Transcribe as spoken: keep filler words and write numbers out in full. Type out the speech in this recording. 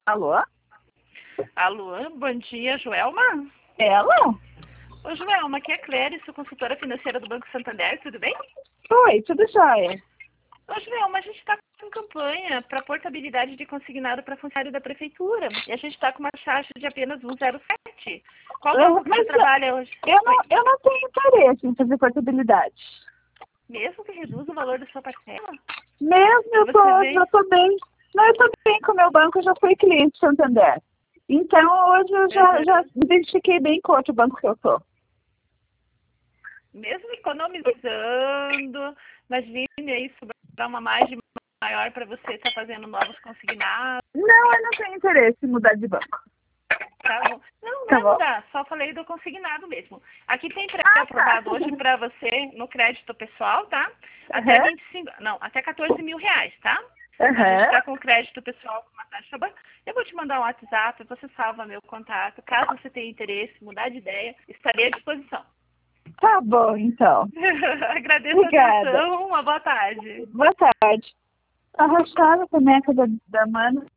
Alô? Alô, bom dia, Joelma? Ela? Ô, Joelma, aqui é a Cléria, sou consultora financeira do Banco Santander, tudo bem? Oi, tudo jóia. Ô, Joelma, a gente está com campanha para portabilidade de consignado para funcionário da prefeitura. E a gente está com uma taxa de apenas um vírgula zero sete. Qual Eu, banco que mas você trabalha hoje? eu não, eu não tenho interesse em fazer portabilidade. Mesmo que reduza o valor da sua parcela? Mesmo eu Você tô, vem... eu tô bem. Não, eu tô bem com o meu banco, eu já fui cliente do Santander. Então hoje eu já, Uhum. já me identifiquei bem com outro banco que eu tô. Mesmo economizando, imagine aí sobrar uma margem maior para você estar fazendo novos consignados. Não, eu não tenho interesse em mudar de banco. Tá bom. Não, não Tá é bom? mudar, só falei do consignado mesmo. Aqui tem Ah, tá. pré-aprovado hoje para você no crédito pessoal, tá? Até Aham. vinte e cinco, não, até quatorze mil reais, tá? A gente Aham. está com o crédito pessoal com uma taxa boa. Eu vou te mandar um WhatsApp, você salva meu contato. Caso você tenha interesse, mudar de ideia, estarei à disposição. Tá bom, então. Agradeço a Obrigada. atenção, uma boa tarde. Boa tarde. Arrastada a boneca da, da Mana.